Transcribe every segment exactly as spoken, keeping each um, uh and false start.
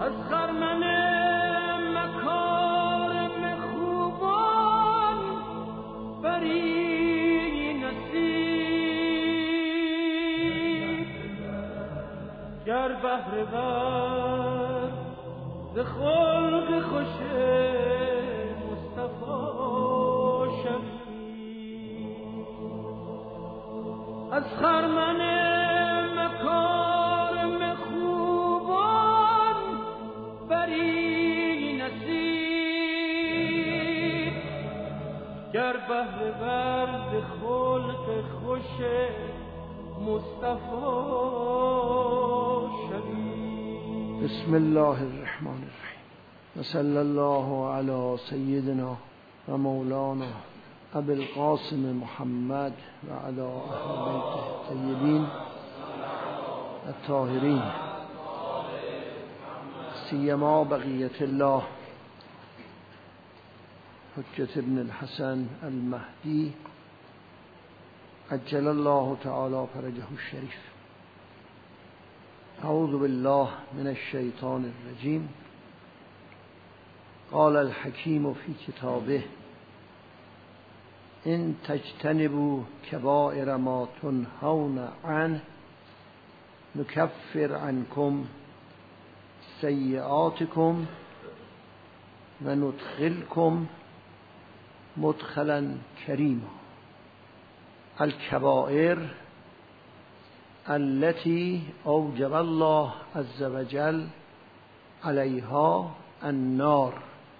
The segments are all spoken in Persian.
از خرمن مکارم خوبان بری نصیب گر بهره ور ز خلق خوش مصطفی شوی از خرمن مکارم خوبان بری نصیب گر بهره ور ز خلق خوش مصطفی شوی. بسم الله الرحمن الرحیم و صلی الله علی سیدنا و مولانا ابی القاسم محمد و علی اهل بیته الطیبین الطاهرین سیما بقیة الله حجة ابن الحسن المهدی عجل الله تعالی فرجه الشریف. اعوذ بالله من الشیطان الرجیم. قال الحکیم فی کتابه ان تجتنبوا کبائر ما تنهون عنه نکفر عنکم سیئاتکم و ندخلکم مدخلا کریما. الکبائر التي اوجب الله عز وجل علیها النار.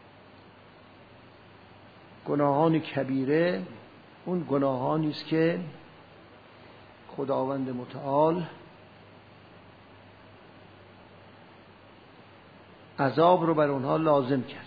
گناهان کبیره اون گناهانی است که خداوند متعال عذاب رو بر اونها لازم کرد.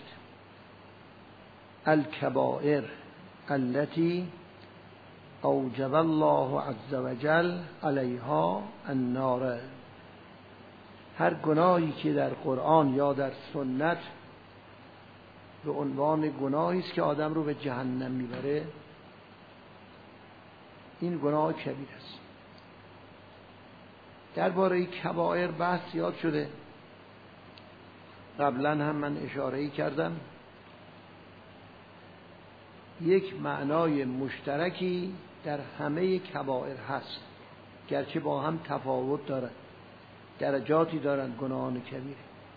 الکبائر التي اوجب الله عز وجل علیها النار. هر گناهی که در قرآن یا در سنت به عنوان گناهی است که آدم رو به جهنم میبره، این گناه کبیر است. درباره کبائر بحث زیاد شده. قبلا هم من اشاره‌ای کردم. یک معنای مشترکی در همه کبائر هست، گرچه با هم تفاوت دارند، درجاتی دارند. گناهان کبیر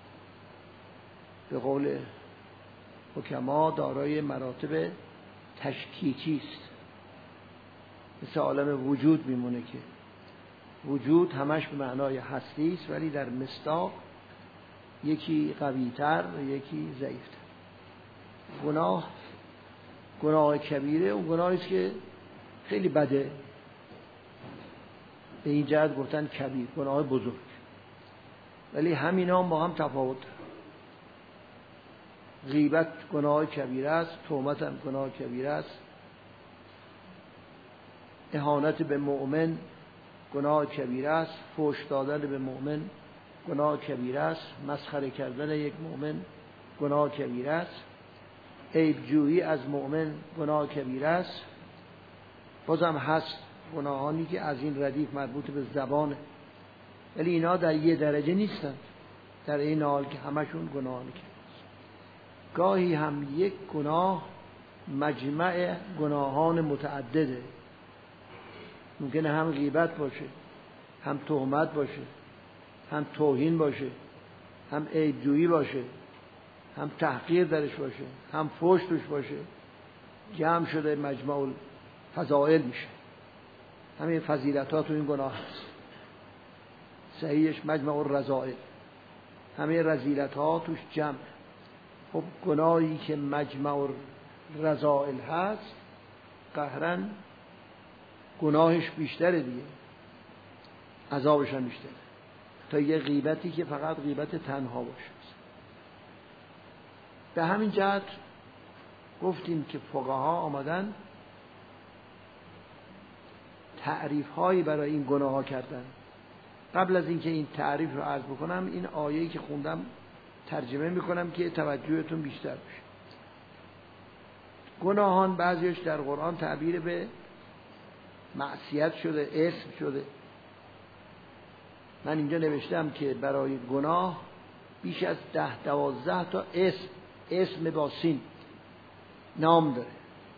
به قول حکما دارای مراتب تشکیکی است. مثل عالم وجود میمونه که وجود همش به معنای هستی است، ولی در مصداق یکی قوی‌تر و یکی ضعیف‌تر. گناه گناه کبیره اون گناهی است که خیلی بده، به این جهت گفتن کبیر، گناه بزرگ. ولی همینا هم با هم تفاوت دارن. غیبت گناه کبیره است، تهمت هم گناه کبیره است، اهانت به مؤمن گناه کبیره است، فحش دادن به مؤمن گناه کبیره است، مسخره کردن یک مؤمن گناه کبیره است، عیب جویی از مؤمن گناه کبیره است. بازم هست گناهانی که از این ردیف مربوط به زبانه، ولی اینا در یه درجه نیستند، در این حال که همشون گناهان کبیره است. گاهی هم یک گناه مجمع گناهان متعدده. ممکنه هم غیبت باشه، هم تهمت باشه، هم توهین باشه، هم عیب جویی باشه، هم تحقیر درش باشه، هم فحش توش باشه. جمع شده مجمع الفضائل میشه. همین فضیلتات تو این گناه هست. صحیحش مجمع الرذائل. همین رذیلت‌ها توش جمع. خب گناهی که مجمع الرذائل هست قهراً گناهش بیشتره دیگه، عذابش هم بیشتره تا یه غیبتی که فقط غیبت تنها باشه. به همین جهت گفتیم که فقها آمدن تعریف هایی برای این گناه ها کردن. قبل از اینکه این تعریف رو عرض بکنم، این آیه‌ای که خوندم ترجمه میکنم که توجهتون بیشتر بشه. گناهان بعضیش در قرآن تعبیر به معصیت شده، اسم شده. من اینجا نوشتم که برای گناه بیش از ده دوازده تا اسم اسم با سین نام داره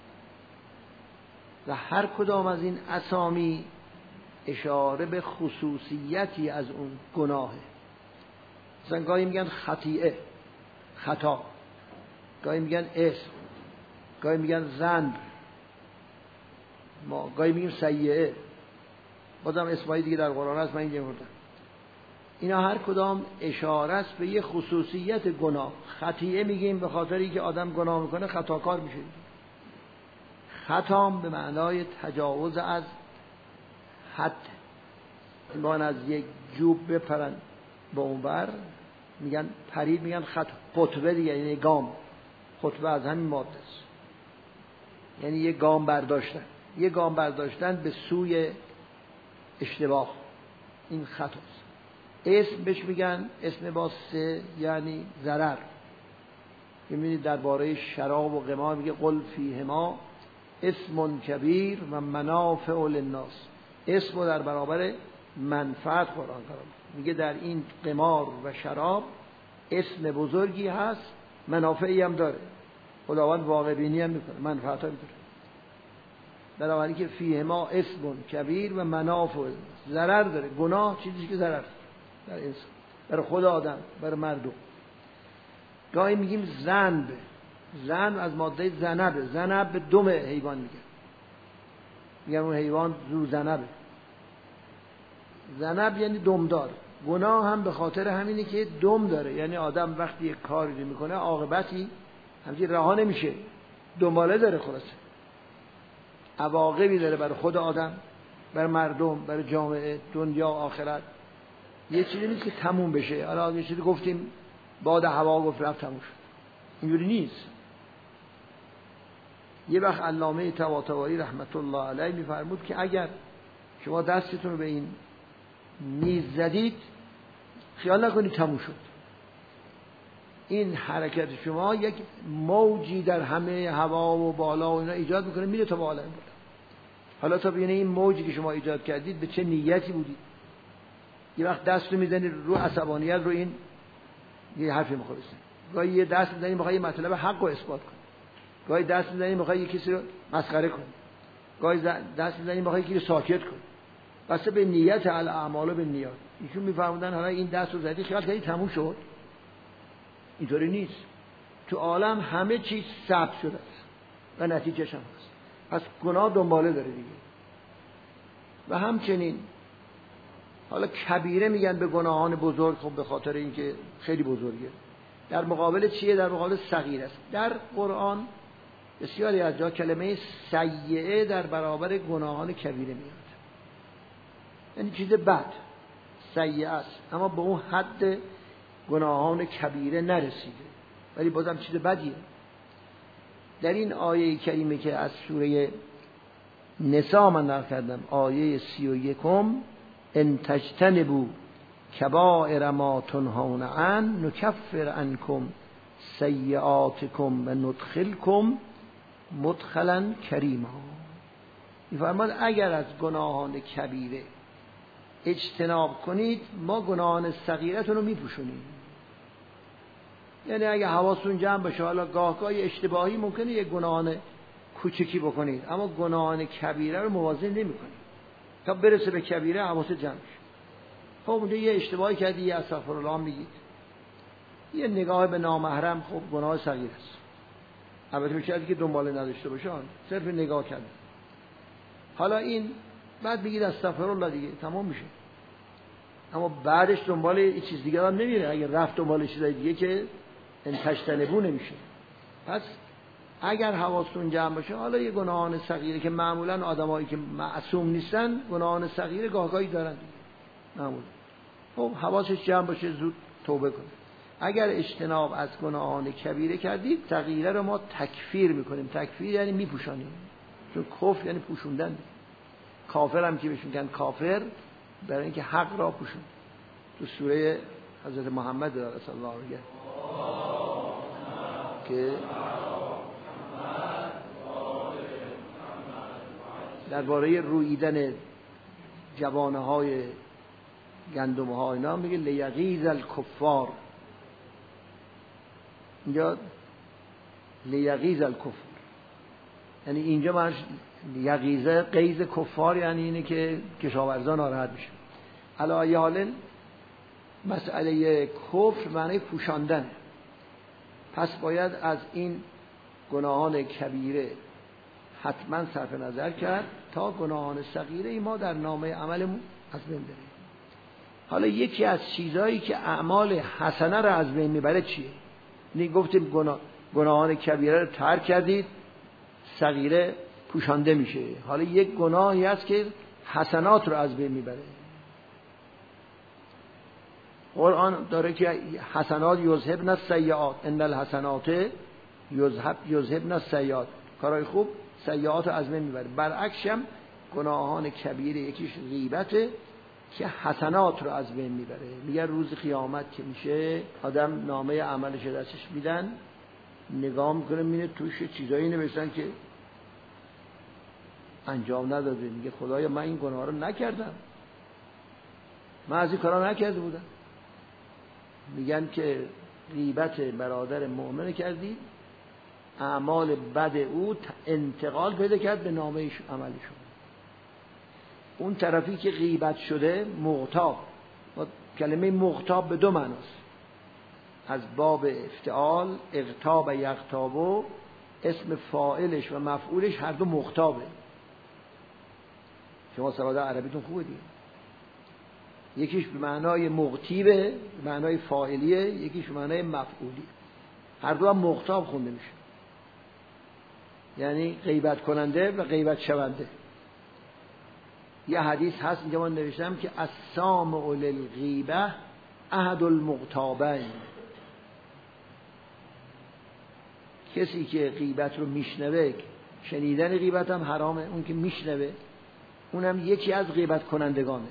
و هر کدام از این اسامی اشاره به خصوصیتی از اون گناهه. مثلا گاهی میگن خطیئه، خطا، گاهی میگن اسم، گاهی میگن ذنب، ما گاهی میگیم سیئه، بازم اسمایی دیگه در قرآن هست من اینجا بردم. اینا هر کدام اشاره است به یه خصوصیت گناه. خطیئه میگیم به خاطر اینکه آدم گناه میکنه خطاکار میشه. خطام به معنای تجاوز از حد، ایمان از یک جوب بپرن به اونور میگن پرید، میگن خط خطبه دیگه، یعنی گام. خطبه از همین ماده است، یعنی یک گام برداشتن، یک گام برداشتن به سوی اشتباه، این خطاست. اسم بهش میگن اسم با سه یعنی ضرر. میبینید درباره شراب و قمار میگه قل فیهما اسم کبیر و منافع للناس. اسم رو در برابر منفعت قرآن قرار میگه در این قمار و شراب اسم بزرگی هست، منافعی هم داره، خداوند واقع بینی هم میکنه، منفعت هم داره. بنابراین که فیهما اسم کبیر و منافع، ضرر داره. گناه چیزی که ضرر در انسان، برای خود آدم، برای مردم. گاهی میگیم ذنب، ذنب از ماده ذنبه، ذنب به دم حیوان میگه، میگن اون حیوان زو ذنبه. ذنب یعنی دمدار. گناه هم به خاطر همینه که دم داره، یعنی آدم وقتی یک کاری میکنه عاقبتی همچنین رها نمیشه، دنباله داره، خلاصه عواقبی داره برای خود آدم، برای مردم، برای جامعه، دنیا آخرت. یه چیزی نیست که تموم بشه. حالا یه چیزی گفتیم باد هوا گفت رفت تموم شد، اینجوری نیست. یه وقت علامه طباطبایی رحمت الله علیه میفرمود که اگر شما دستتون رو به این میز زدید خیال نکنید تموم شد. این حرکت شما یک موجی در همه هوا و بالا و اینا ایجاد میکنه، میره تا بالا. حالا تا ببینید این موجی که شما ایجاد کردید به چه نیتی بودید. یه وقت دست رو میزنید رو عصبانیت، رو این یه حرفی میخوره، گاهی یه دست میزنید میخوای یه مطلب حق رو اثبات کنید، گاهی دست میزنید میخوای یه کسی رو مسخره کنید، گاهی دست میزنید میخوای یکی رو ساکت کنید. واسه به نیت الاعمال به نیات. ایشون میفرمودن حالا این دست رو زدی خیال کردی تموم شد، اینطوری نیست. تو عالم همه چیز ثبت شده است و نتیجهش هم هست. پس گناه دنباله داره دیگه. و همچنین حالا کبیره میگن به گناهان بزرگ، خب به خاطر اینکه خیلی بزرگه. در مقابل چیه؟ در مقابل صغیر است. در قرآن بسیاری از جا کلمه سیئه در برابر گناهان کبیره میاد، یعنی چیز بد، سیئه است، اما به اون حد گناهان کبیره نرسیده، ولی بازم چیز بدیه. در این آیه کریمه که از سوره نساء من نقل کردم، آیه سی و یکم، ان تجتنبوا کبائر ما تنهون عنه نکفر عنکم سیئاتکم و ندخلکم مدخلا کریما. می‌فرماد اگر از گناهان کبیره اجتناب کنید ما گناهان صغیرتون رو میپوشونیم. یعنی اگه حواستون جمع باشه، حالا گاه گاهی اشتباهی ممکنه یک گناهان کوچکی بکنید اما گناهان کبیره رو موازی نمی‌کنید. تا برسه به کبیره حواست جمع شه. خب اونجا یه اشتباهی کردی، یه استغفرالله میگید، یه نگاه به نامحرم، خب گناه صغیر است. البته میشه که دنباله نداشته باشه، صرف نگاه کرده. حالا این بعد بگید استغفرالله دیگه تمام میشه. اما بعدش دنبال یه چیز دیگه هم نمیره. اگه رفت دنبال چیزای دیگه که انتشتنبو نمیشه. پس اگر حواستون جمع باشه، حالا یه گناهان صغیره که معمولا آدمایی که معصوم نیستن گناهان صغیره گاهگاهی دارن دیگه معمولا، خب حواسش جمع باشه زود توبه کنه. اگر اجتناب از گناهان کبیره کردید صغیره رو ما تکفیر میکنیم. تکفیر یعنی میپوشانیم، چون کفر یعنی پوشوندن. کافر هم که بهش میگن کافر برای اینکه حق را پوشون. تو سوره حضرت محمد صلی الله علیه که درباره رویدن جوانه های گندم ها اینا میگه لیغیظ الکفار اینجا لیغیظ الکفر، یعنی اینجا منش یغیظه غیظ کفار، یعنی اینه که کشاورزان ناراحت میشه. علی ای حال مسئله کفر معنی پوشاندن، پس باید از این گناهان کبیره حتما صرف نظر کرد تا گناهان صغیره ای ما در نامه عملمون از بین بریم. حالا یکی از چیزایی که اعمال حسنه رو از بین میبره چیه؟ نه گفتیم گناه گناهان کبیره رو ترک کردید، صغیره پوشانده میشه. حالا یک گناهی هست که حسنات رو از بین میبره. قرآن داره که حسنات یذهبن السیئات، ان الحسنات یذهب یذهبن السیئات، کارهای خوب سیئات رو از بین میبره. برعکس هم گناهان کبیره یکیش غیبته که حسنات رو از بین میبره. میگه روز قیامت که میشه آدم نامه عملش دستش میدن، نگاه میکنه میبینه توش چیزایی نوشتن که انجام نداده. میگه خدایا من این گناه رو نکردم، من از این کارا نکرده بودم. میگن که غیبت برادر مؤمن کردی، اعمال بد او انتقال پیدا کرد به نامه عمل شما. اون طرفی که غیبت شده مغتاب، کلمه مغتاب به دو معناست، از باب افتعال، اغتاب یغتابو، اسم فاعلش و مفعولش هر دو مغتابه. شما سواد عربیتون خوبه دیگه. یکیش به معنای مغتیبه، به معنای فاعلیه، یکیش به معنای مفعولی. هر دو هم مغتاب خونده میشه، یعنی غیبت کننده و غیبت شونده. یه حدیث هست اینجا من نوشتم که السامع للغیبه احد المغتابین، کسی که غیبت رو میشنوه، شنیدن غیبت هم حرامه، اون که میشنوه اونم یکی از غیبت کنندگانه.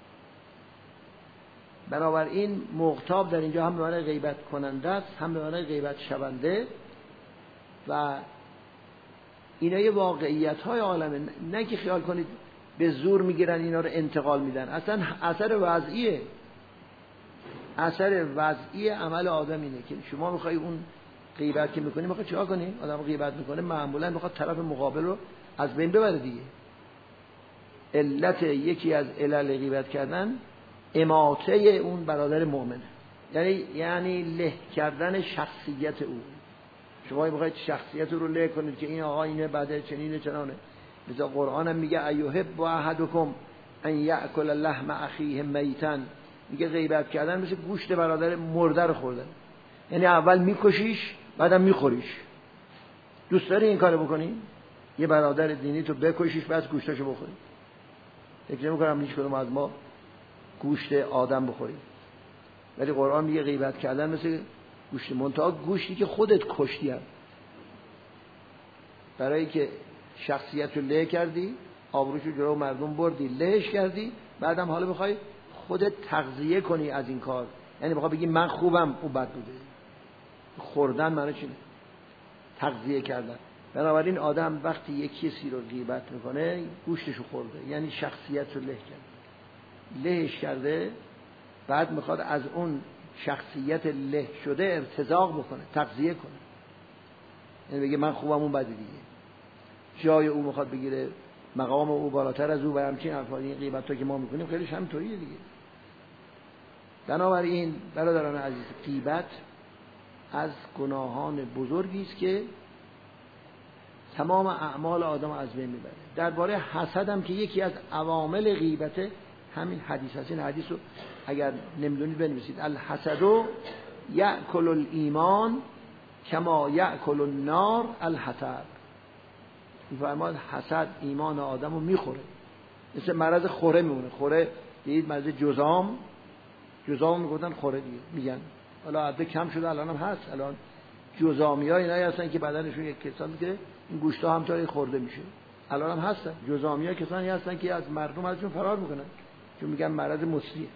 بنابراین مغتاب در اینجا هم به معنی غیبت کننده است، هم به معنی غیبت شونده. و اینا یه واقعیت های عالمه، نه که خیال کنید به زور میگیرن اینا رو انتقال میدن. اصلا اثر وضعیه، اثر وضعی عمل آدم اینه که شما میخوای اون غیبت که میکنی میخوای چیکار کنی؟ آدم غیبت میکنه معمولا میخواد طرف مقابل رو از بین ببره دیگه. علت یکی از علل غیبت کردن اماطه اون برادر مؤمنه، یعنی یعنی له کردن شخصیت او. شما میخواید شخصیت رو له کنید که این آقا اینه، بعد چنینه چنانه. مثلا قرآن هم میگه ایحب احدکم ان یأکل لحم اخیه میتا، میگه غیبت کردن مثل گوشت برادر مرده رو خوردن، یعنی اول میکشیش بعدم میخوریش. دوست داری این کارو بکنی؟ یه برادر دینی تو بکشیش بعد گوشتاشو بخوری؟ فکر نمی‌کنم هیچ کدوم از ما گوشت آدم بخوریم. ولی قرآن میگه غیبت کردن مثل گوشت، منتها گوشتی که خودت کشتی هم. برای که شخصیت رو له کردی، آبروشو جلو مردم بردی، لهش کردی، بعدم حالا بخوای خودت تغذیه کنی از این کار، یعنی بخوای بگی من خوبم او بد بوده. خوردن معنی چیه؟ تغذیه کردن. بنابراین آدم وقتی یک کسی رو غیبت میکنه گوشتشو خورده، یعنی شخصیت رو له کرده، لهش کرده، بعد میخواد از اون شخصیت له شده ارتزاق بکنه، تغذیه کنه، یعنی بگه من خوبم اون بده دیگه، جای او میخواد بگیره، مقام او بالاتر از او و همچین افعال. این غیبت ها که ما میکنیم خیلیش همینطوریه دیگه. بنابراین برادران عزیز، غیبت از گناهان بزرگی است که تمام اعمال آدم از بین میبره. درباره حسد هم که یکی از عوامل غیبت همین حدیث هست. این حدیث رو اگر نمیدونید بنویسید: الحسد یأکل الایمان کما یأکل النار الحطب. میفرماد حسد ایمان آدم رو میخوره، مثل مرض خوره میمونه. خوره دیدید مرض جزام، جزام میگفتن خوره دیگه میگن، حالا عده کم شده الان هم هست. الان جزامی ها اینایی هستن که بدنشون یک کسان که این گوشت ها همطوری خورده میشه، الان هم هستن. جزامی ها کسانی هستن که از مردم ازشون فرار میکنن چون میگن مرض مسریه.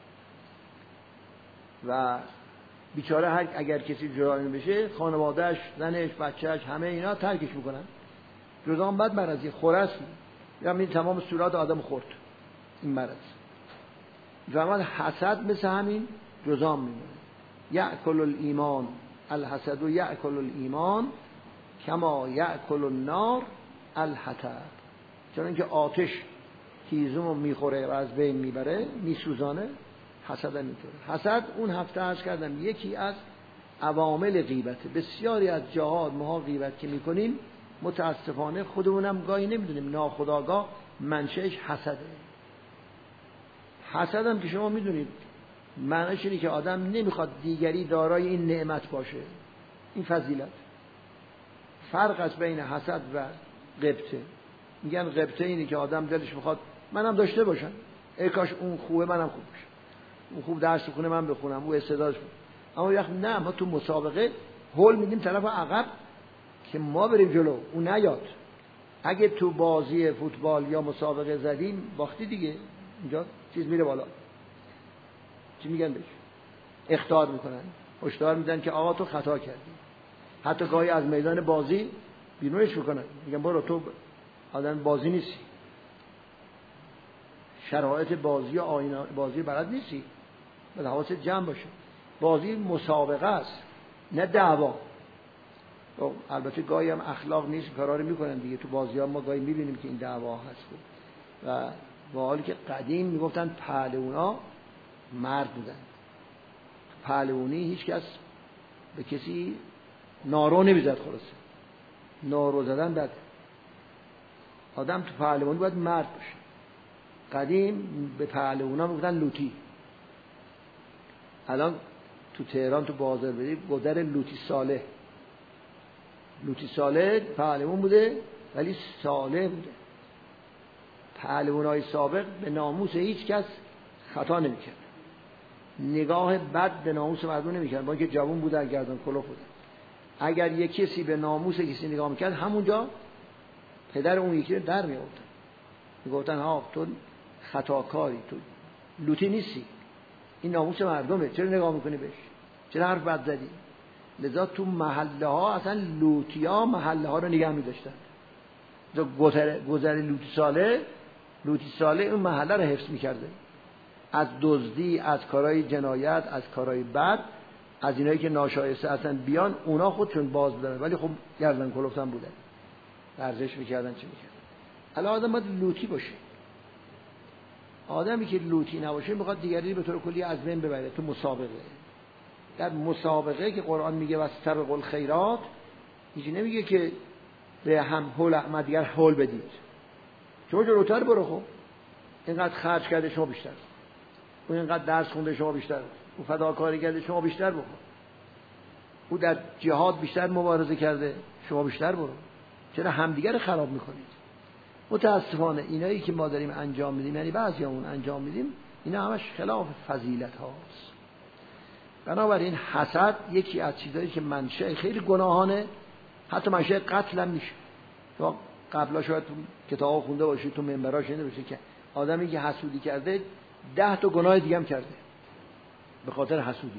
و بیچاره هر اگر کسی جرائم بشه خانواده‌اش، زنش، بچه‌اش، همه اینا ترکش میکنن. جزام بد مرضی خوره است، یا این تمام صورت آدم خورد این مرض. زمان حسد مثل همین جزام میمونه. یأکل الایمان الحسد یأکل الایمان کما یأکل النار الحطب. چون اینکه آتش هیزم رو میخوره و از بین میبره، میسوزانه، حسد هم اینطوره. حسد اون هفته عرض کردم یکی از عوامل غیبته. بسیاری از جاها ما غیبت که میکنیم متاسفانه خودمونم گاهی نمیدونیم، ناخودآگاه منشأش حسده. حسد هم که شما میدونید معنیش اینه که آدم نمیخواد دیگری دارای این نعمت باشه، این فضیلت. فرق است بین حسد و غبطه. میگن غبطه اینه که آدم دلش میخواد منم داشته باشم، ای کاش اون خوبه منم خوب باشم، اون خوب درس بخونه من بخونم، اون استعدادش بود. اما وقت نه، ما تو مسابقه هول میدیم طرف عقب که ما بریم جلو، اون نیاد. اگه تو بازی فوتبال یا مسابقه زدیم باختی دیگه، اینجا چیز میره بالا. چی میگن بهش؟ اخطار میکنن، هشدار میدن که آقا تو خطا کردی. حتی گاهی از میدان بازی بیرونش میکنن، میگن برو تو آدم بازی نیستی، شرایط بازی و آیین بازی بلد نیستی، باید حواست جمع باشه. بازی مسابقه است نه دعوا. البته گاهی هم اخلاق نیست کارا رو میکنن دیگه. تو بازی ها ما گاهی میبینیم که این دعوا هست و با حالی که قدیم میگفتن پهلوانا مرد بودن. پهلوانی هیچ کس به کسی نارو نمیزد. خلاصه نارو زدن بد. آدم تو پهلوانی باید مرد باشه. قدیم به پهلوانا میگفتن لوتی. الان تو تهران تو بازار برید گذر لوتی صالح. لوتی صالح پهلوان بوده ولی صالح بوده. پهلوانای سابق به ناموس هیچ کس خطا نمیکرد، نگاه بد به ناموس مردم نمیکرد. با اینکه جوان بوده، گردن کلوف بوده، اگر یک کسی به ناموس کسی نگاه میکرد همونجا پدر اون یکی رو در میآوردن، میگفتن ها تو خطاکاری، تو لوتی نیستی، این ناموس مردمه، چرا نگاه میکنی بهش، چرا حرف بد زدی. لذا تو محله ها اصلا لوتی ها محله ها رو نگه میداشتن. گذر گذر لوتی ساله لوتی ساله اون محله رو حفظ میکرده از دزدی، از کارهای جنایت، از کارهای بد، از اینایی که ناشایسته اصلا بیان. اونا خودشون باز بودن ولی خب گردن کلفتن بودن، ورزش میکردن، چی میکردن. الان آدم باید لوتی باشه. آدمی که لوتی نباشه میخواد دیگری به طور کلی از بین ببره. تو مسابقه، در مسابقه که قرآن میگه واستبقوا الخیرات، هیچ نمیگه که به هم هول احمد دیگر هول بدید. شما جلوتر برو، خب اینقدر خرج کرده شما بیشتر، اون اینقدر درس خونده شما بیشتر، اون فداکاری کرده شما بیشتر بکن، او در جهاد بیشتر مبارزه کرده شما بیشتر برو. چرا همدیگر خراب میکنید؟ متاسفانه اینایی که ما داریم انجام میدیم، یعنی بعضیامون انجام میدیم، اینا همش خلاف فضیلت هاست. بنابراین حسد یکی از چیزایی که منشأ خیلی گناهانه، حتی منشأ قتل هم میشه. تو قبلا شاید تو کتابا خونده باشی، تو منبرها شنیده باشی که آدمی که حسودی کرده ده تا گناه دیگه هم کرده به خاطر حسودیش.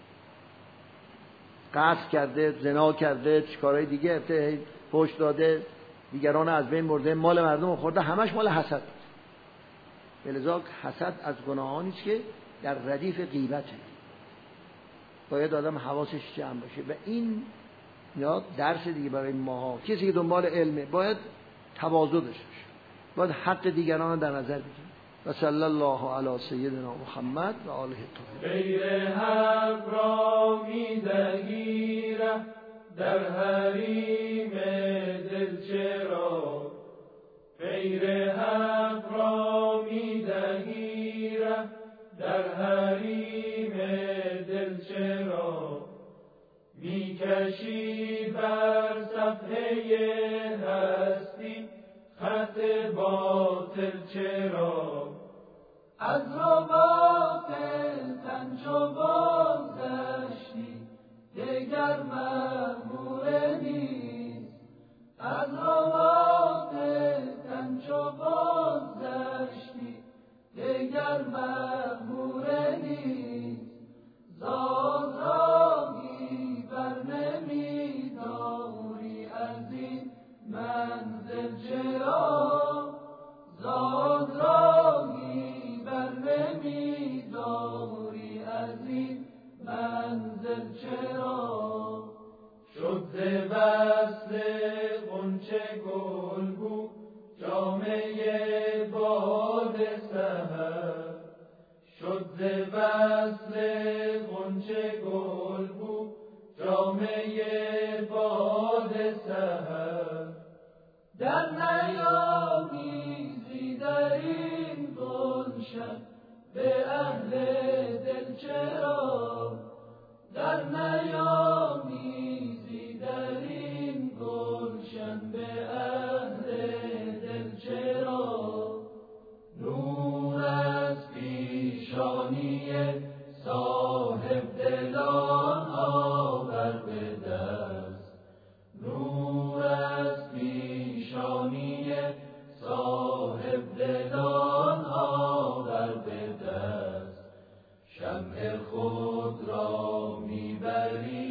قتل کرده، زنا کرده، چیکارهای دیگه، فحش داده، دیگران از بین برده، مال مردم خورده، همش مال حسد. لذا حسد از گناهانی است که در ردیف غیبته. باید آدم حواسش جمع باشه و این یا درس دیگه برای ماها. کسی که دنبال علمه باید تواضع داشته باشه، باید حق دیگران رو در نظر بگیره. و صلی الله علی سیدنا محمد و آله الطاهرین. غیر حق را می‌دهی ره در حریم دل چرا، غیر حق را می‌دهی ره در حریم دل چرا، میکشی بر صفحه هستی خط باطل چرا، از رباط تن چو بازگشتی دگر مغمور نیست، از رباط تن چو بازگشتی دگر مغمور نیست، زاد راهی بر نمی داری از این منزل چرا، زاد راهی بر نمی داری از این منزل چرا. وصل غنچه گلبو جامه باد سحر، شد ز وصل غنچه گلبو جامه باد سحر. در نیامیزی در این گلشن به اهل دل چرا، در نیامیزی در این گلشن به اهل دل چرا. نور از پیشانی صاحب دلان آور به دست، نور از پیشانی صاحب دلان آور به دست. شمع خود را میبری